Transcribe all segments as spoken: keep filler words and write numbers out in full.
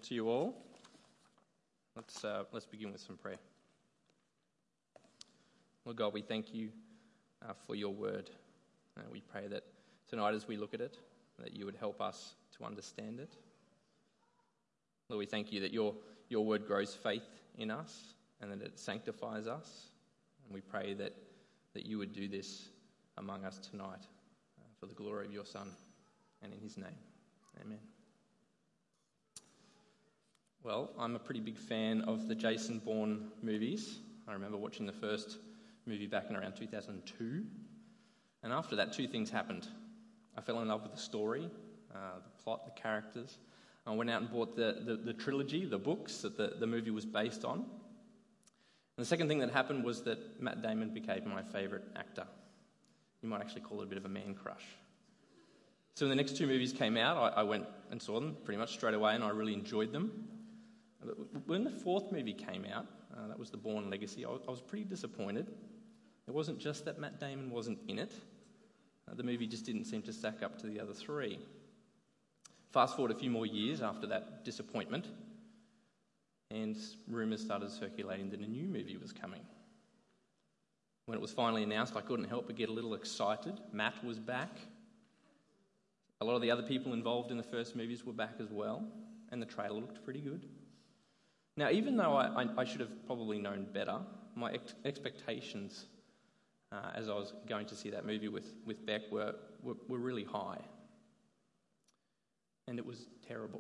to you all. Let's uh, let's begin with some prayer. Lord God, we thank you uh, for your word. Uh, we pray that tonight as we look at it, that you would help us to understand it. Lord, we thank you that your, your word grows faith in us and that it sanctifies us. And we pray that, that you would do this among us tonight uh, for the glory of your Son and in his name. Amen. Well, I'm a pretty big fan of the Jason Bourne movies. I remember watching the first movie back in around two thousand two. And after that, two things happened. I fell in love with the story, uh, the plot, the characters. I went out and bought the, the, the trilogy, the books that the, the movie was based on. And the second thing that happened was that Matt Damon became my favourite actor. You might actually call it a bit of a man crush. So when the next two movies came out, I, I went and saw them pretty much straight away, and I really enjoyed them. But when the fourth movie came out, uh, that was The Bourne Legacy, I was, I was pretty disappointed. It wasn't just that Matt Damon wasn't in it. Uh, the movie just didn't seem to stack up to the other three. Fast forward a few more years after that disappointment, and rumours started circulating that a new movie was coming. When it was finally announced, I couldn't help but get a little excited. Matt was back. A lot of the other people involved in the first movies were back as well, and the trailer looked pretty good. Now, even though I, I, I should have probably known better, my ex- expectations uh, as I was going to see that movie with, with Beck were, were, were really high. And it was terrible.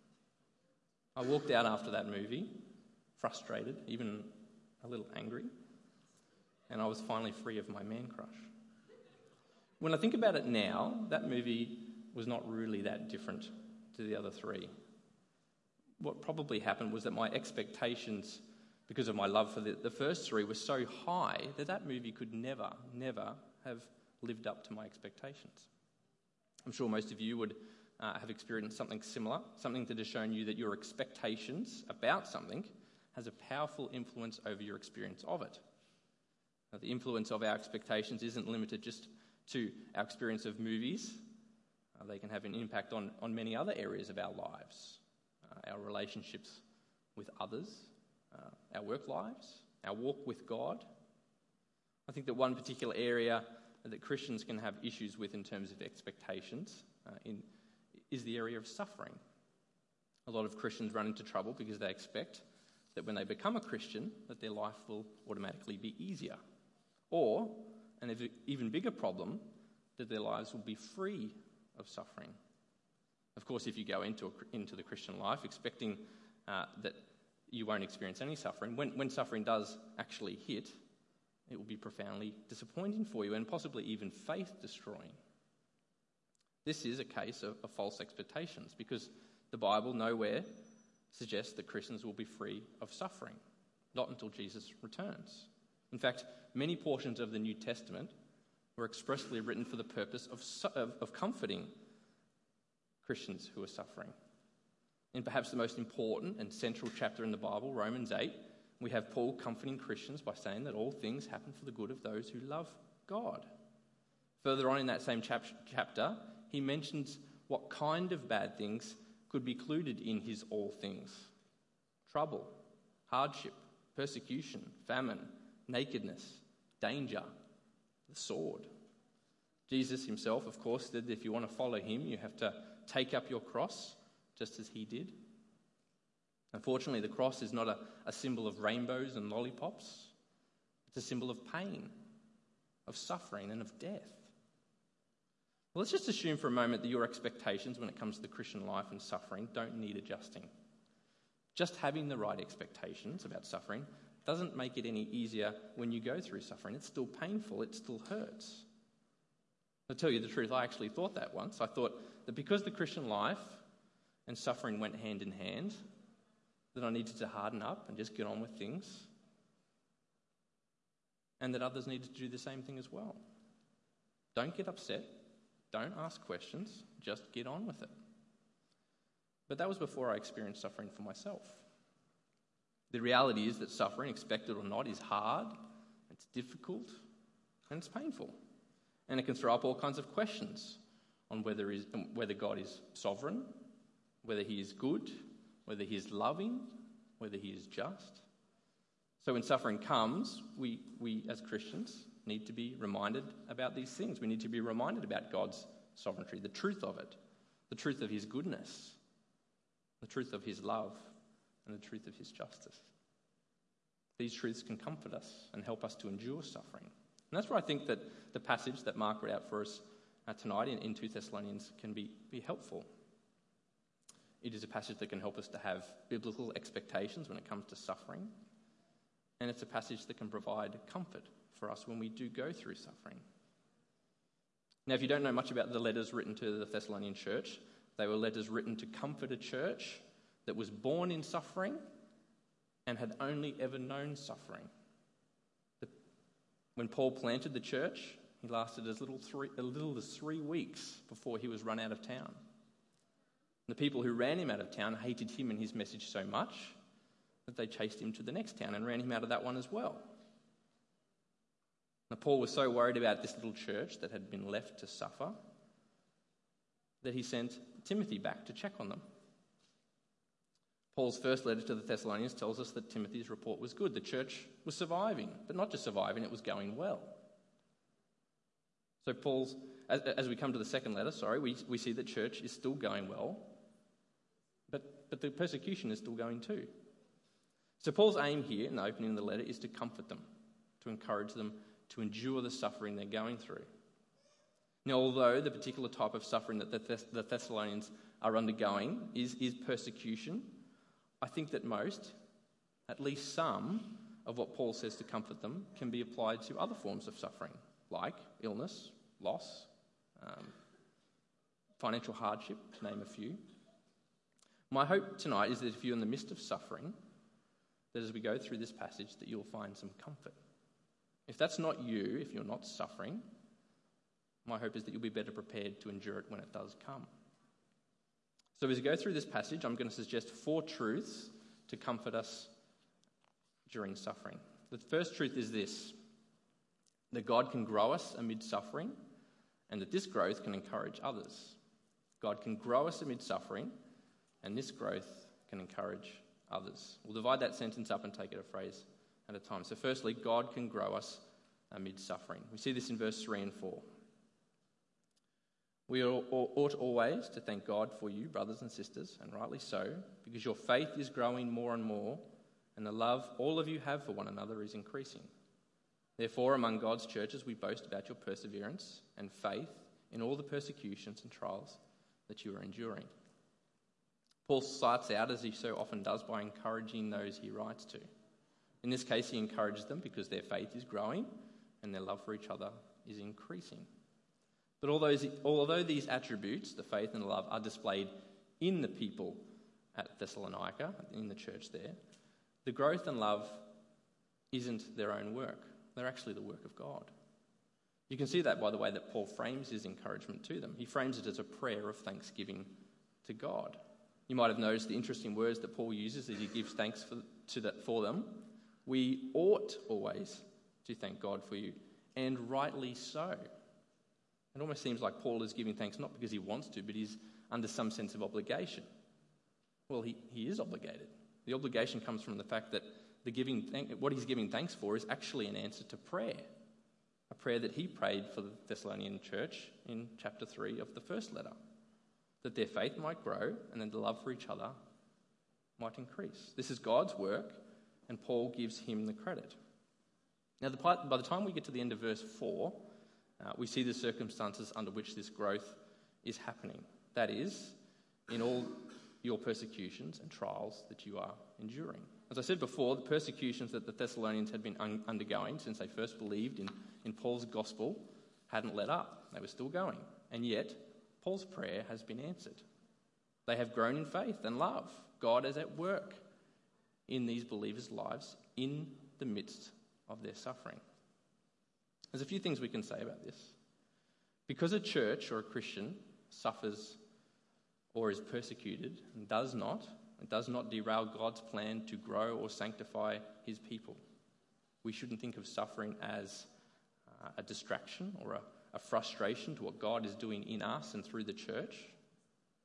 I walked out after that movie, frustrated, even a little angry, and I was finally free of my man crush. When I think about it now, that movie was not really that different to the other three. What probably happened was that my expectations, because of my love for the, the first three, were so high that that movie could never, never have lived up to my expectations. I'm sure most of you would uh, have experienced something similar, something that has shown you that your expectations about something has a powerful influence over your experience of it. Now, the influence of our expectations isn't limited just to our experience of movies. Uh, they can have an impact on, on many other areas of our lives, uh, our relationships with others, uh, our work lives, our walk with God. I think that one particular area that Christians can have issues with in terms of expectations uh, in, is the area of suffering. A lot of Christians run into trouble because they expect that when they become a Christian, that their life will automatically be easier. Or, an even bigger problem, that their lives will be free of suffering. Of course, if you go into a, into the Christian life expecting uh, that you won't experience any suffering, when, when suffering does actually hit, it will be profoundly disappointing for you and possibly even faith-destroying. This is a case of, of false expectations because the Bible nowhere suggests that Christians will be free of suffering, not until Jesus returns. In fact, many portions of the New Testament were expressly written for the purpose of, of, of comforting Christians who are suffering. In perhaps the most important and central chapter in the Bible, Romans eight, we have Paul comforting Christians by saying that all things happen for the good of those who love God. Further on in that same chap- chapter, he mentions what kind of bad things could be included in his all things. Trouble, hardship, persecution, famine, nakedness, danger, the sword. Jesus himself, of course, said that if you want to follow him, you have to take up your cross, just as he did. Unfortunately, the cross is not a, a symbol of rainbows and lollipops. It's a symbol of pain, of suffering, and of death. Well, let's just assume for a moment that your expectations when it comes to the Christian life and suffering don't need adjusting. Just having the right expectations about suffering doesn't make it any easier when you go through suffering. It's still painful. It still hurts. I'll tell you the truth, I actually thought that once. I thought that because the Christian life and suffering went hand in hand, that I needed to harden up and just get on with things, and that others needed to do the same thing as well. Don't get upset. Don't ask questions. Just get on with it. But that was before I experienced suffering for myself. The reality is that suffering, expected or not, is hard, it's difficult, and it's painful. And it can throw up all kinds of questions on whether, is, whether God is sovereign, whether he is good, whether he is loving, whether he is just. So when suffering comes, we, we as Christians need to be reminded about these things. We need to be reminded about God's sovereignty, the truth of it, the truth of his goodness, the truth of his love, and the truth of his justice. These truths can comfort us and help us to endure suffering. And that's where I think that the passage that Mark read out for us uh, tonight in, in Second Thessalonians can be, be helpful. It is a passage that can help us to have biblical expectations when it comes to suffering. And it's a passage that can provide comfort for us when we do go through suffering. Now, if you don't know much about the letters written to the Thessalonian church, they were letters written to comfort a church that was born in suffering and had only ever known suffering. The, when Paul planted the church, he lasted as little, three, as little as three weeks before he was run out of town. The people who ran him out of town hated him and his message so much that they chased him to the next town and ran him out of that one as well. Now, Paul was so worried about this little church that had been left to suffer that he sent Timothy back to check on them. Paul's first letter to the Thessalonians tells us that Timothy's report was good. The church was surviving, but not just surviving, it was going well. So Paul's, as, as we come to the second letter, sorry, we, we see that church is still going well, but, but the persecution is still going too. So Paul's aim here in the opening of the letter is to comfort them, to encourage them to endure the suffering they're going through. Now, although the particular type of suffering that the, Thess- the Thessalonians are undergoing is, is persecution, I think that most, at least some, of what Paul says to comfort them can be applied to other forms of suffering, like illness, loss, um, financial hardship, to name a few. My hope tonight is that if you're in the midst of suffering, that as we go through this passage, that you'll find some comfort. If that's not you, if you're not suffering, my hope is that you'll be better prepared to endure it when it does come. So as we go through this passage, I'm going to suggest four truths to comfort us during suffering. The first truth is this, that God can grow us amid suffering, and that this growth can encourage others. God can grow us amid suffering, and this growth can encourage others. We'll divide that sentence up and take it a phrase at a time. So firstly, God can grow us amid suffering. We see this in verse three and four. We ought always to thank God for you, brothers and sisters, and rightly so, because your faith is growing more and more, and the love all of you have for one another is increasing. Therefore, among God's churches, we boast about your perseverance and faith in all the persecutions and trials that you are enduring. Paul starts out, as he so often does, by encouraging those he writes to. In this case, he encourages them because their faith is growing and their love for each other is increasing. But although, although these attributes, the faith and the love, are displayed in the people at Thessalonica, in the church there, the growth and love isn't their own work. They're actually the work of God. You can see that by the way that Paul frames his encouragement to them. He frames it as a prayer of thanksgiving to God. You might have noticed the interesting words that Paul uses as he gives thanks for, to that, for them. We ought always to thank God for you, and rightly so. It almost seems like Paul is giving thanks not because he wants to, but he's under some sense of obligation. Well, he, he is obligated. The obligation comes from the fact that the giving thank, what he's giving thanks for is actually an answer to prayer, a prayer that he prayed for the Thessalonian church in chapter three of the first letter, that their faith might grow and that the love for each other might increase. This is God's work, and Paul gives him the credit. Now, the part, by the time we get to the end of verse four, uh, we see the circumstances under which this growth is happening. That is, in all your persecutions and trials that you are enduring. As I said before, the persecutions that the Thessalonians had been un- undergoing since they first believed in, in Paul's gospel hadn't let up. They were still going. And yet, Paul's prayer has been answered. They have grown in faith and love. God is at work in these believers' lives in the midst of their suffering. There's a few things we can say about this. Because a church or a Christian suffers or is persecuted and does not, it does not derail God's plan to grow or sanctify his people. We shouldn't think of suffering as uh, a distraction or a, a frustration to what God is doing in us and through the church.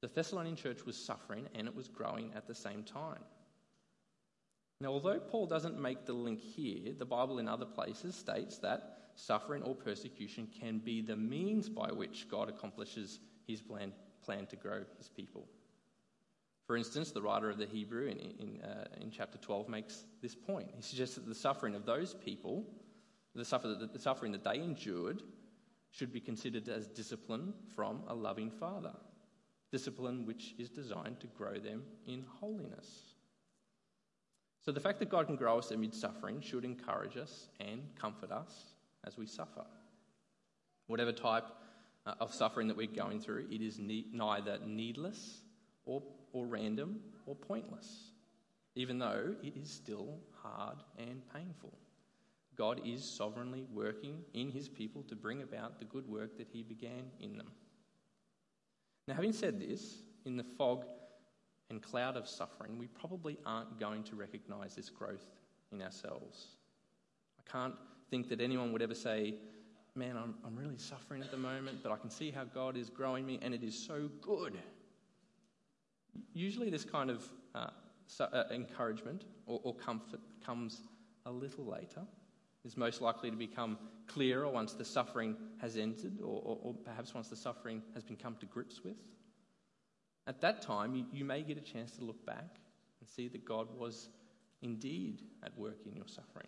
The Thessalonian church was suffering and it was growing at the same time. Now, although Paul doesn't make the link here, the Bible in other places states that suffering or persecution can be the means by which God accomplishes his plan, plan to grow his people. For instance, the writer of the Hebrew in, in, uh, in chapter twelve makes this point. He suggests that the suffering of those people, the, suffer, the suffering that they endured, should be considered as discipline from a loving Father. Discipline which is designed to grow them in holiness. So the fact that God can grow us amid suffering should encourage us and comfort us as we suffer. Whatever type uh, of suffering that we're going through, it is ne- neither needless or, or random or pointless, even though it is still hard and painful. God is sovereignly working in his people to bring about the good work that he began in them. Now, having said this, in the fog and cloud of suffering, we probably aren't going to recognise this growth in ourselves. I can't think that anyone would ever say, man, I'm, I'm really suffering at the moment, but I can see how God is growing me and it is so good. Usually this kind of uh, su- uh, encouragement or, or comfort comes a little later. It's most likely to become clearer once the suffering has ended or, or, or perhaps once the suffering has been come to grips with. At that time, you, you may get a chance to look back and see that God was indeed at work in your suffering.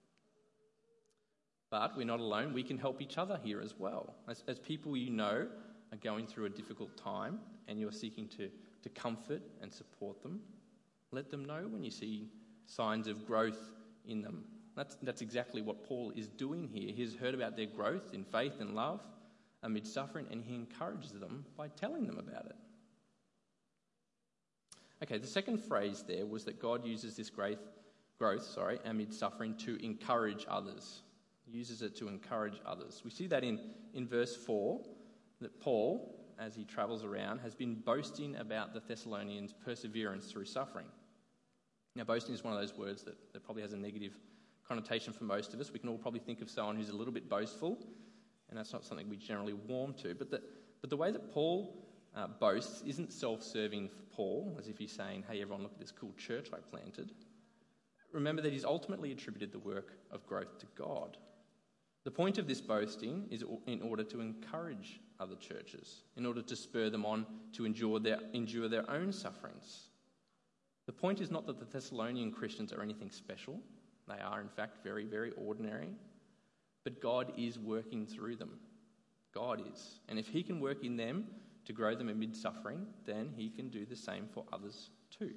But we're not alone. We can help each other here as well. As, as people you know are going through a difficult time and you're seeking to, to comfort and support them, let them know when you see signs of growth in them. That's, that's exactly what Paul is doing here. He's heard about their growth in faith and love amid suffering, and he encourages them by telling them about it. Okay, the second phrase there was that God uses this growth, growth sorry, amid suffering to encourage others. He uses it to encourage others. We see that in, in verse four, that Paul, as he travels around, has been boasting about the Thessalonians' perseverance through suffering. Now, boasting is one of those words that, that probably has a negative connotation for most of us. We can all probably think of someone who's a little bit boastful, and that's not something we generally warm to. But the, but the way that Paul Uh, boasts isn't self-serving for Paul, as if he's saying, hey, everyone, look at this cool church I planted. Remember that he's ultimately attributed the work of growth to God. The point of this boasting is in order to encourage other churches, in order to spur them on to endure their, endure their own sufferings. The point is not that the Thessalonian Christians are anything special. They are, in fact, very, very ordinary. But God is working through them. God is. And if he can work in them to grow them amid suffering, then he can do the same for others too.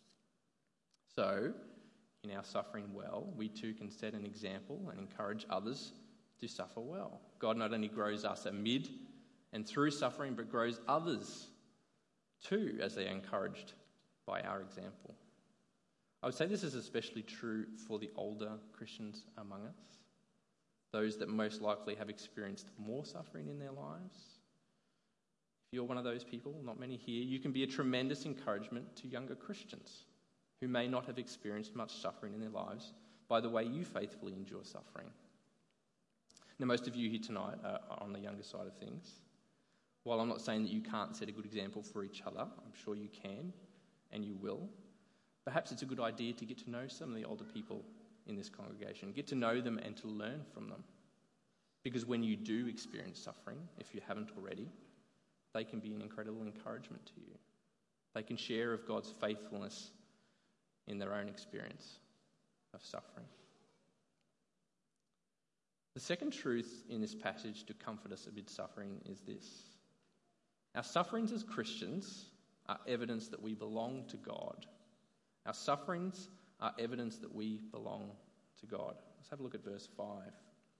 So, in our suffering well, we too can set an example and encourage others to suffer well. God not only grows us amid and through suffering, but grows others too as they are encouraged by our example. I would say this is especially true for the older Christians among us, those that most likely have experienced more suffering in their lives. If you're one of those people, not many here, you can be a tremendous encouragement to younger Christians who may not have experienced much suffering in their lives by the way you faithfully endure suffering. Now, most of you here tonight are on the younger side of things. While I'm not saying that you can't set a good example for each other, I'm sure you can and you will. Perhaps it's a good idea to get to know some of the older people in this congregation. Get to know them and to learn from them. Because when you do experience suffering, if you haven't already, they can be an incredible encouragement to you. They can share of God's faithfulness in their own experience of suffering. The second truth in this passage to comfort us amid suffering is this. Our sufferings as Christians are evidence that we belong to God. Our sufferings are evidence that we belong to God. Let's have a look at verse five.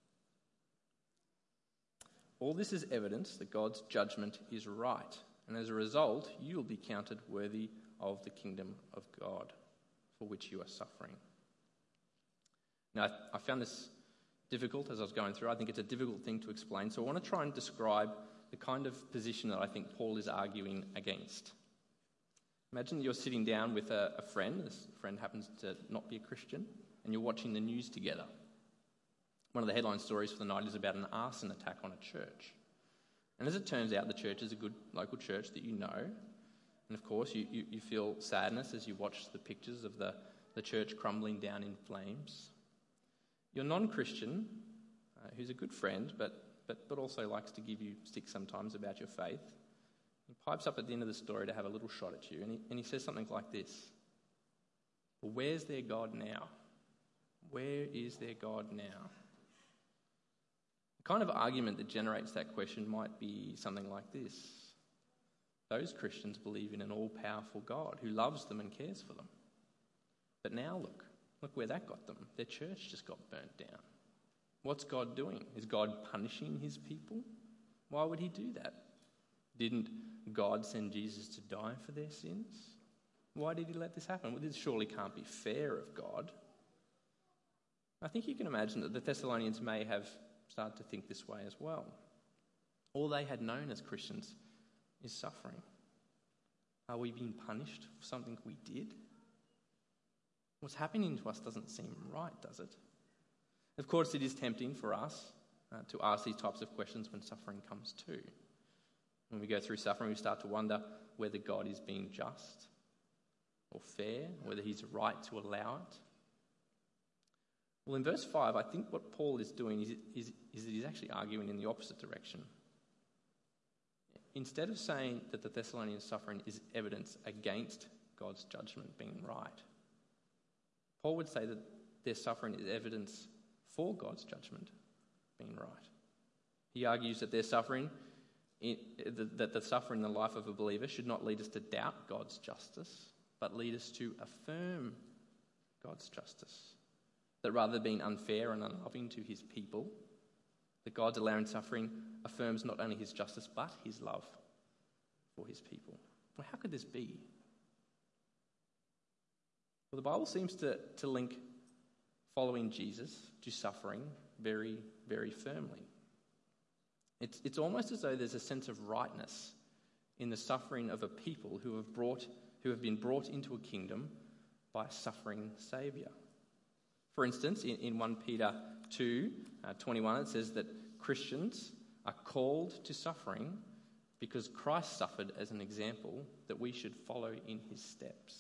All this is evidence that God's judgment is right, and as a result, you will be counted worthy of the kingdom of God for which you are suffering. Now, I found this difficult as I was going through. I think it's a difficult thing to explain, so I want to try and describe the kind of position that I think Paul is arguing against. Imagine you're sitting down with a, a friend. This friend happens to not be a Christian, and you're watching the news together. One of the headline stories for the night is about an arson attack on a church. And as it turns out, the church is a good local church that you know, And of course, you, you, you feel sadness as you watch the pictures of the, the church crumbling down in flames. Your non-Christian, uh, who's a good friend, but, but, but also likes to give you stick sometimes about your faith, he pipes up at the end of the story to have a little shot at you, and he, and he says something like this: well, where's their God now? Where is their God now? The kind of argument that generates that question might be something like this: those Christians believe in an all-powerful God who loves them and cares for them. But now look, look where that got them. Their church just got burnt down. What's God doing? Is God punishing his people? Why would he do that? Didn't God send Jesus to die for their sins? Why did he let this happen? Well, this surely can't be fair of God. I think you can imagine that the Thessalonians may have started to think this way as well. All they had known as Christians is suffering. Are we being punished for something we did? What's happening to us doesn't seem right, does it? Of course, it is tempting for us uh, to ask these types of questions when suffering comes too. When we go through suffering, we start to wonder whether God is being just or fair, whether he's right to allow it. Well, in verse five, I think what Paul is doing is, is, is that he's actually arguing in the opposite direction. Instead of saying that the Thessalonian suffering is evidence against God's judgment being right, Paul would say that their suffering is evidence for God's judgment being right. He argues that their suffering, in, that the suffering in the life of a believer should not lead us to doubt God's justice, but lead us to affirm God's justice. That rather than being unfair and unloving to his people, that God's allowing suffering affirms not only his justice, but his love for his people. Well, how could this be? Well, the Bible seems to, to link following Jesus to suffering very, very firmly. It's, it's almost as though there's a sense of rightness in the suffering of a people who have brought, who have been brought into a kingdom by a suffering Saviour. For instance, in, in First Peter two, uh, twenty-one, it says that Christians are called to suffering because Christ suffered as an example that we should follow in his steps.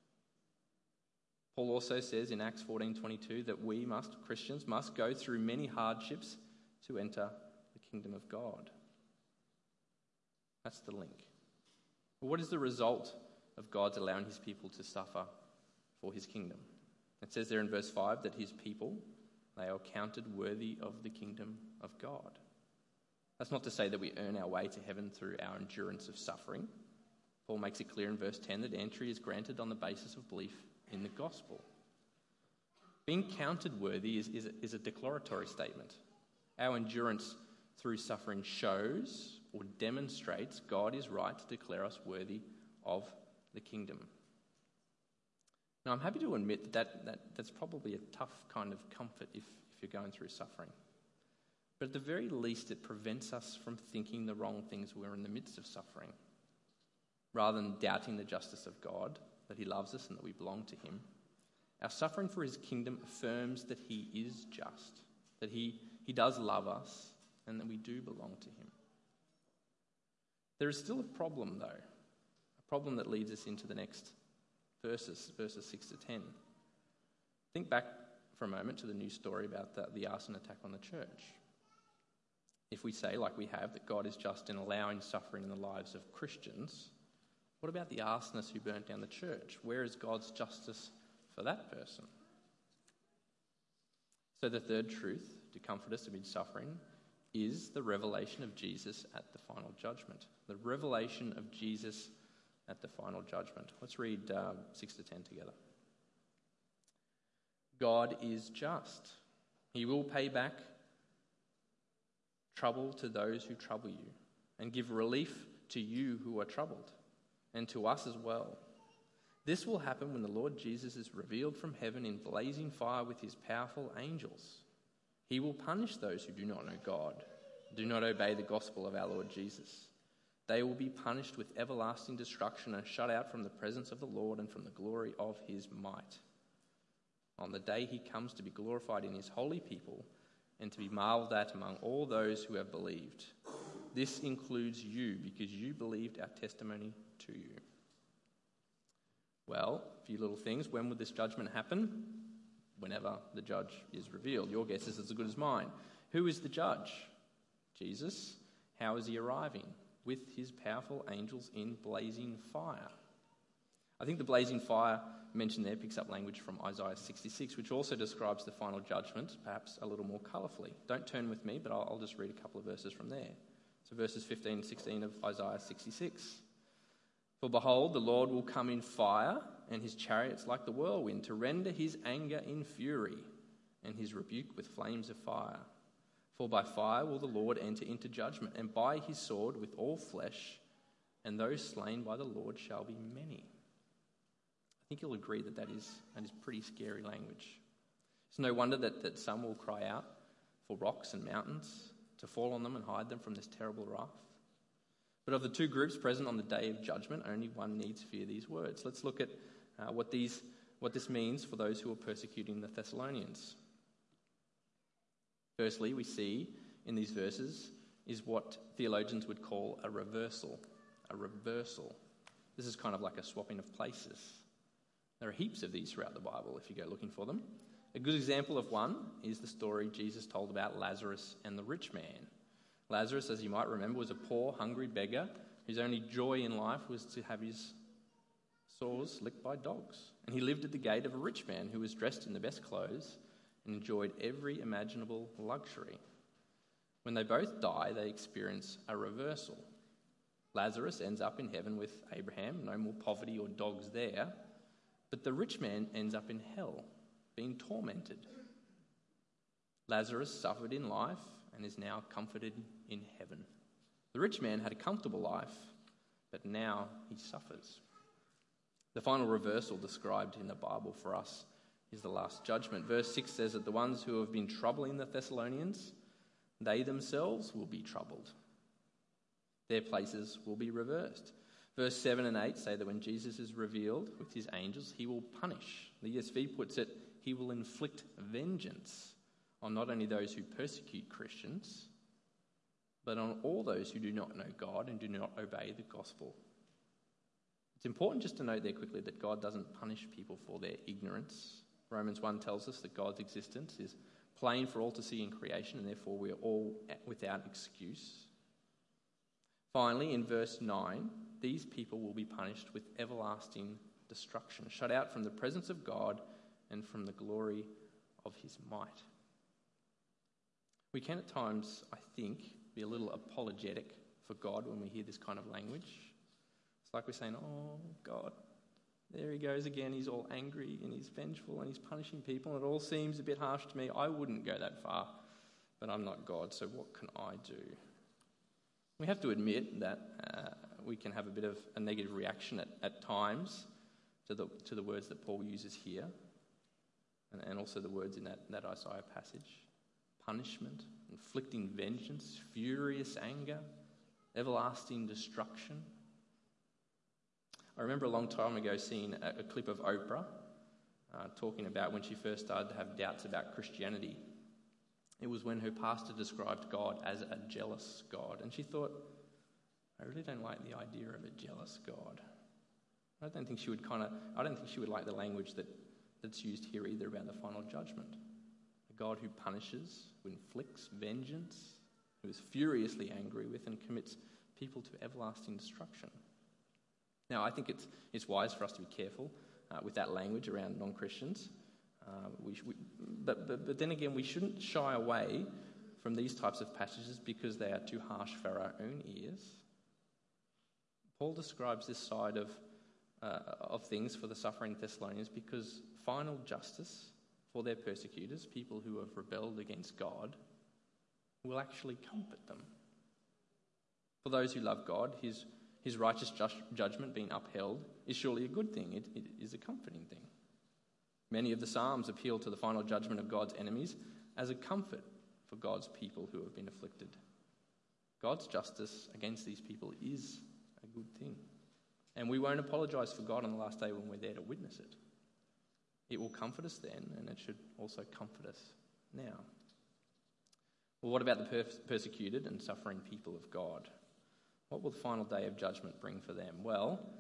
Paul also says in Acts fourteen twenty-two that we must, Christians, must go through many hardships to enter the kingdom of God. That's the link. But what is the result of God's allowing his people to suffer for his kingdom? It says there in verse five that his people, they are counted worthy of the kingdom of God. That's not to say that we earn our way to heaven through our endurance of suffering. Paul makes it clear in verse ten that entry is granted on the basis of belief in the gospel. Being counted worthy is, is, a, is a declaratory statement. Our endurance through suffering shows or demonstrates God is right to declare us worthy of the kingdom. Now, I'm happy to admit that, that, that that's probably a tough kind of comfort if, if you're going through suffering. But at the very least, it prevents us from thinking the wrong things when we're in the midst of suffering. Rather than doubting the justice of God, that he loves us and that we belong to him, our suffering for his kingdom affirms that he is just, that he, he does love us, and that we do belong to him. There is still a problem, though, a problem that leads us into the next verses, verses six to ten. Think back for a moment to the news story about the, the arson attack on the church. If we say, like we have, that God is just in allowing suffering in the lives of Christians, what about the arsonist who burnt down the church? Where is God's justice for that person? So the third truth to comfort us amid suffering is the revelation of Jesus at the final judgment. The revelation of Jesus at the final judgment. Let's read uh, six to ten together. God is just. He will pay back trouble to those who trouble you, and give relief to you who are troubled, and to us as well. This will happen when the Lord Jesus is revealed from heaven in blazing fire with his powerful angels. He will punish those who do not know God, do not obey the gospel of our Lord Jesus. They will be punished with everlasting destruction and shut out from the presence of the Lord and from the glory of his might. On the day he comes to be glorified in his holy people and to be marveled at among all those who have believed. This includes you, because you believed our testimony to you. Well, a few little things. When would this judgment happen? Whenever the judge is revealed. Your guess is as good as mine. Who is the judge? Jesus. How is he arriving? With his powerful angels in blazing fire. I think the blazing fire mentioned there picks up language from Isaiah sixty-six, which also describes the final judgment, perhaps a little more colourfully. Don't turn with me, but I'll, I'll just read a couple of verses from there. So verses fifteen and sixteen of Isaiah sixty-six. For behold, the Lord will come in fire, and his chariots like the whirlwind, to render his anger in fury, and his rebuke with flames of fire. For by fire will the Lord enter into judgment, and by his sword with all flesh, and those slain by the Lord shall be many. I think you'll agree that that is, that is pretty scary language. It's no wonder that, that some will cry out for rocks and mountains to fall on them and hide them from this terrible wrath. But of the two groups present on the day of judgment, only one needs fear these words. Let's look at uh, what these what this means for those who are persecuting the Thessalonians. Firstly, we see in these verses is what theologians would call a reversal. A reversal. This is kind of like a swapping of places. There are heaps of these throughout the Bible if you go looking for them. A good example of one is the story Jesus told about Lazarus and the rich man. Lazarus, as you might remember, was a poor, hungry beggar whose only joy in life was to have his sores licked by dogs. And he lived at the gate of a rich man who was dressed in the best clothes and enjoyed every imaginable luxury. When they both die, they experience a reversal. Lazarus ends up in heaven with Abraham, no more poverty or dogs there, but the rich man ends up in hell, being tormented. Lazarus suffered in life and is now comforted in heaven. The rich man had a comfortable life, but now he suffers. The final reversal described in the Bible for us is the last judgment. Verse six says that the ones who have been troubling the Thessalonians, they themselves will be troubled. Their places will be reversed. Verse seven and eight say that when Jesus is revealed with his angels, he will punish. The E S V puts it, he will inflict vengeance on not only those who persecute Christians, but on all those who do not know God and do not obey the gospel. It's important just to note there quickly that God doesn't punish people for their ignorance. Romans one tells us that God's existence is plain for all to see in creation, and therefore we are all without excuse. Finally, in verse nine, these people will be punished with everlasting destruction, shut out from the presence of God and from the glory of his might. We can at times, I think, be a little apologetic for God when we hear this kind of language. It's like we're saying, oh, God, there he goes again. He's all angry and he's vengeful and he's punishing people. And it all seems a bit harsh to me. I wouldn't go that far, but I'm not God, so what can I do? We have to admit that uh, we can have a bit of a negative reaction at, at times to the to the words that Paul uses here, and, and also the words in that, that Isaiah passage. Punishment, inflicting vengeance, furious anger, everlasting destruction. I remember a long time ago seeing a, a clip of Oprah uh, talking about when she first started to have doubts about Christianity. It was when her pastor described God as a jealous God. And she thought, I really don't like the idea of a jealous God. I don't think she would kind of, I don't think she would like the language that, that's used here either about the final judgment. A God who punishes, who inflicts vengeance, who is furiously angry with and commits people to everlasting destruction. Now, I think it's it's wise for us to be careful uh, with that language around non-Christians. Uh, we, we, but, but, but then again, we shouldn't shy away from these types of passages because they are too harsh for our own ears. Paul describes this side of uh, of things for the suffering Thessalonians because final justice for their persecutors, people who have rebelled against God, will actually comfort them. For those who love God, his his righteous ju- judgment being upheld is surely a good thing. It, it is a comforting thing. Many of the Psalms appeal to the final judgment of God's enemies as a comfort for God's people who have been afflicted. God's justice against these people is a good thing. And we won't apologise for God on the last day when we're there to witness it. It will comfort us then, and it should also comfort us now. Well, what about the per- persecuted and suffering people of God? What will the final day of judgment bring for them? Well,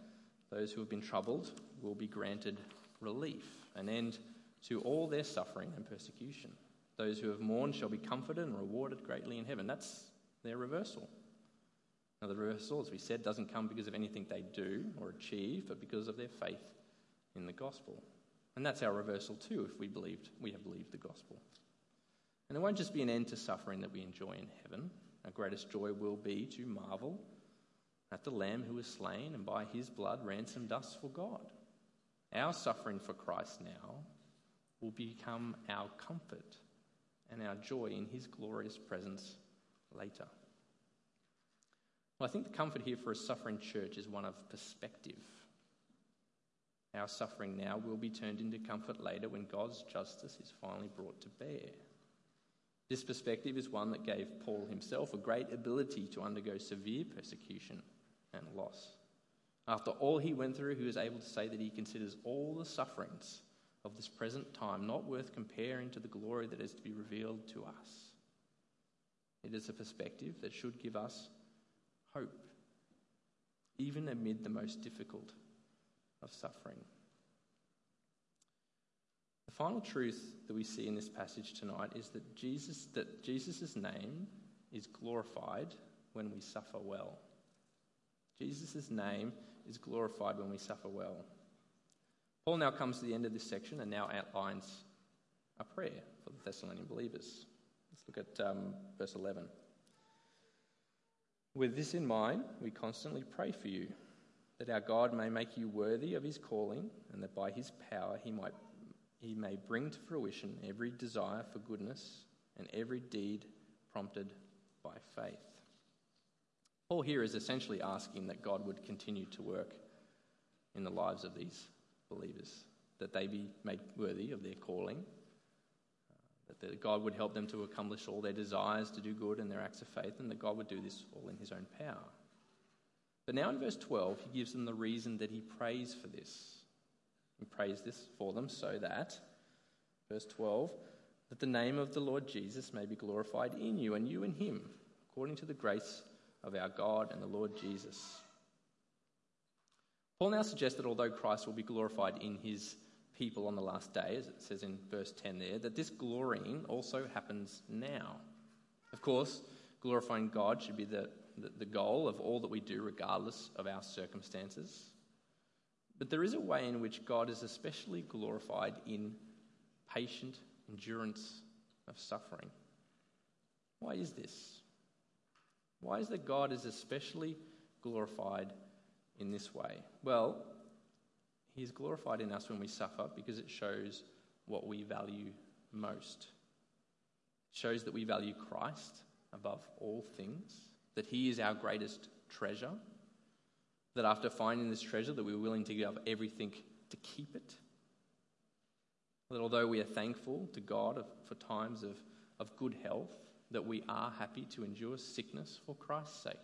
Those who have been troubled will be granted relief, an end to all their suffering and persecution. Those who have mourned shall be comforted and rewarded greatly in heaven. That's their reversal. Now, the reversal, as we said, doesn't come because of anything they do or achieve, but because of their faith in the gospel. And that's our reversal too, if we believed we have believed the gospel. And it won't just be an end to suffering that we enjoy in heaven. Our greatest joy will be to marvel at the Lamb who was slain and by his blood ransomed us for God. Our suffering for Christ now will become our comfort and our joy in his glorious presence later. Well, I think the comfort here for a suffering church is one of perspective. Our suffering now will be turned into comfort later when God's justice is finally brought to bear. This perspective is one that gave Paul himself a great ability to undergo severe persecution and loss. After all he went through, he was able to say that he considers all the sufferings of this present time not worth comparing to the glory that is to be revealed to us. It is a perspective that should give us hope, even amid the most difficult of suffering. The final truth that we see in this passage tonight is that Jesus, that Jesus' name is glorified when we suffer well. Jesus' name is glorified when we suffer well. Paul now comes to the end of this section and now outlines a prayer for the Thessalonian believers. Let's look at um, verse eleven. With this in mind, we constantly pray for you, that our God may make you worthy of his calling, and that by his power he might he may bring to fruition every desire for goodness and every deed prompted by faith. Paul here is essentially asking that God would continue to work in the lives of these believers, that they be made worthy of their calling, uh, that God would help them to accomplish all their desires to do good and their acts of faith, and that God would do this all in his own power. But now in verse twelve, he gives them the reason that he prays for this. He prays this for them so that, verse twelve, that the name of the Lord Jesus may be glorified in you and you in him, according to the grace of our God and the Lord Jesus. Paul now suggests that although Christ will be glorified in his people on the last day, as it says in verse ten there, that this glorying also happens now. Of course, glorifying God should be the, the, the goal of all that we do, regardless of our circumstances. But there is a way in which God is especially glorified in patient endurance of suffering. Why is this? Why is that God is especially glorified in this way? Well, he is glorified in us when we suffer because it shows what we value most. It shows that we value Christ above all things, that he is our greatest treasure, that after finding this treasure that we're willing to give up everything to keep it, that although we are thankful to God for times of, of good health, that we are happy to endure sickness for Christ's sake.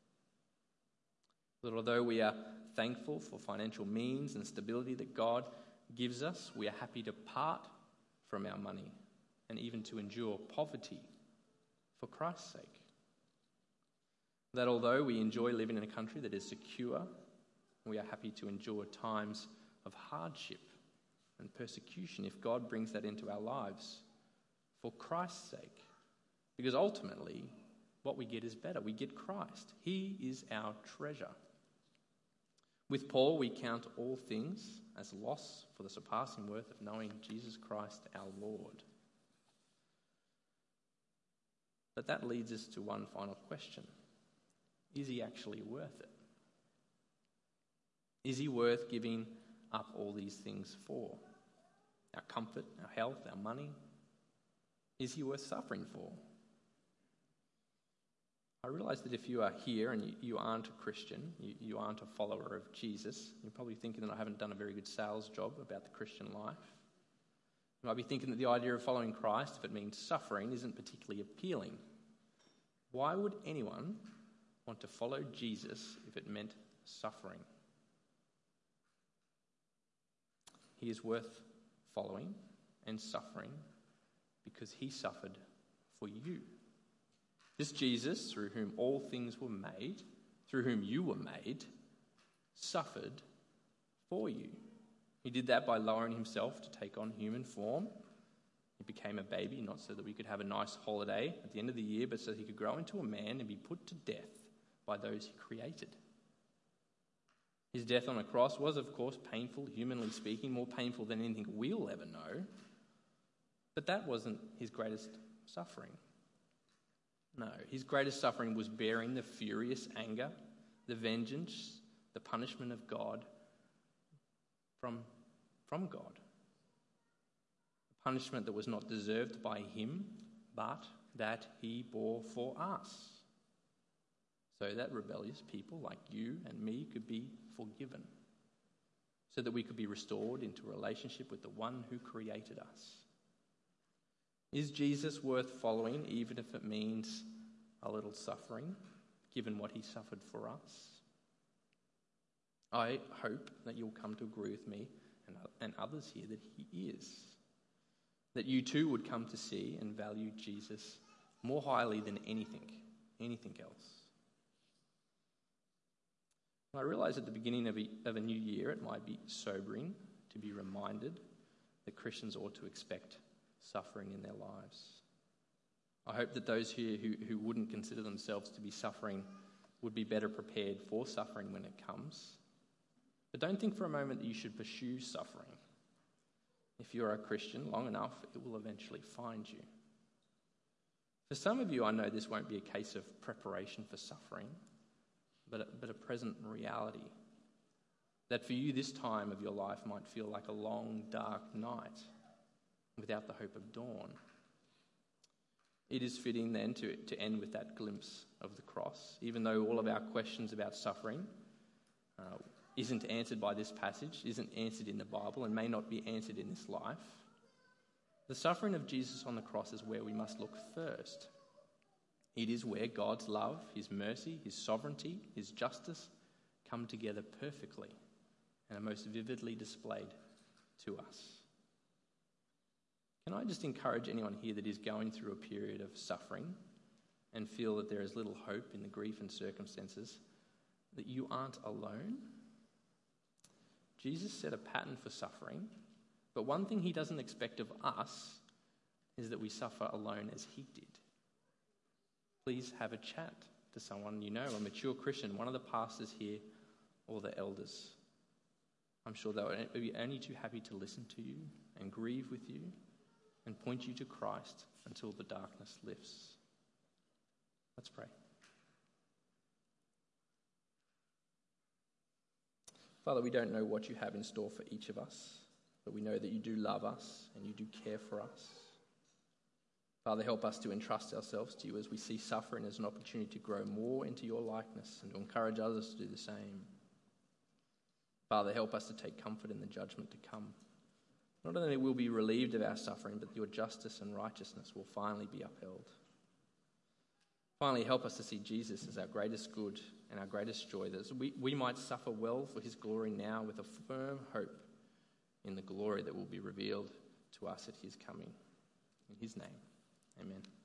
That although we are thankful for financial means and stability that God gives us, we are happy to part from our money and even to endure poverty for Christ's sake. That although we enjoy living in a country that is secure, we are happy to endure times of hardship and persecution if God brings that into our lives for Christ's sake. Because ultimately, what we get is better. We get Christ. He is our treasure. With Paul, we count all things as loss for the surpassing worth of knowing Jesus Christ our Lord. But that leads us to one final question. Is he actually worth it? Is he worth giving up all these things for? Our comfort, our health, our money? Is he worth suffering for? I realise that if you are here and you, you aren't a Christian, you, you aren't a follower of Jesus, you're probably thinking that I haven't done a very good sales job about the Christian life. You might be thinking that the idea of following Christ, if it means suffering, isn't particularly appealing. Why would anyone want to follow Jesus if it meant suffering? He is worth following and suffering because he suffered for you. This Jesus, through whom all things were made, through whom you were made, suffered for you. He did that by lowering himself to take on human form. He became a baby, not so that we could have a nice holiday at the end of the year, but so that he could grow into a man and be put to death by those he created. His death on a cross was, of course, painful, humanly speaking, more painful than anything we'll ever know. But that wasn't his greatest suffering. No, his greatest suffering was bearing the furious anger, the vengeance, the punishment of God from, from God. A punishment that was not deserved by him, but that he bore for us, so that rebellious people like you and me could be forgiven, so that we could be restored into a relationship with the one who created us. Is Jesus worth following, even if it means a little suffering, given what he suffered for us? I hope that you'll come to agree with me and, and others here that he is. That you too would come to see and value Jesus more highly than anything, anything else. I realise at the beginning of a, of a new year it might be sobering to be reminded that Christians ought to expect suffering in their lives. I hope that those here who, who wouldn't consider themselves to be suffering would be better prepared for suffering when it comes. But don't think for a moment that you should pursue suffering. If you're a Christian long enough, it will eventually find you. For some of you, I know this won't be a case of preparation for suffering, but a, but a present reality. That for you, this time of your life might feel like a long, dark night without the hope of dawn. It is fitting then to, to end with that glimpse of the cross, even though all of our questions about suffering uh, isn't answered by this passage, isn't answered in the Bible, and may not be answered in this life. The suffering of Jesus on the cross is where we must look first. It is where God's love, his mercy, his sovereignty, his justice come together perfectly and are most vividly displayed to us. Can I just encourage anyone here that is going through a period of suffering and feel that there is little hope in the grief and circumstances, that you aren't alone? Jesus set a pattern for suffering, but one thing he doesn't expect of us is that we suffer alone as he did. Please have a chat to someone you know, a mature Christian, one of the pastors here or the elders. I'm sure they'll be only too happy to listen to you and grieve with you and point you to Christ until the darkness lifts. Let's pray. Father, we don't know what you have in store for each of us, but we know that you do love us and you do care for us. Father, help us to entrust ourselves to you as we see suffering as an opportunity to grow more into your likeness and to encourage others to do the same. Father, help us to take comfort in the judgment to come. Not only will we be relieved of our suffering, but your justice and righteousness will finally be upheld. Finally, help us to see Jesus as our greatest good and our greatest joy, that we, we might suffer well for his glory now with a firm hope in the glory that will be revealed to us at his coming. In his name, amen.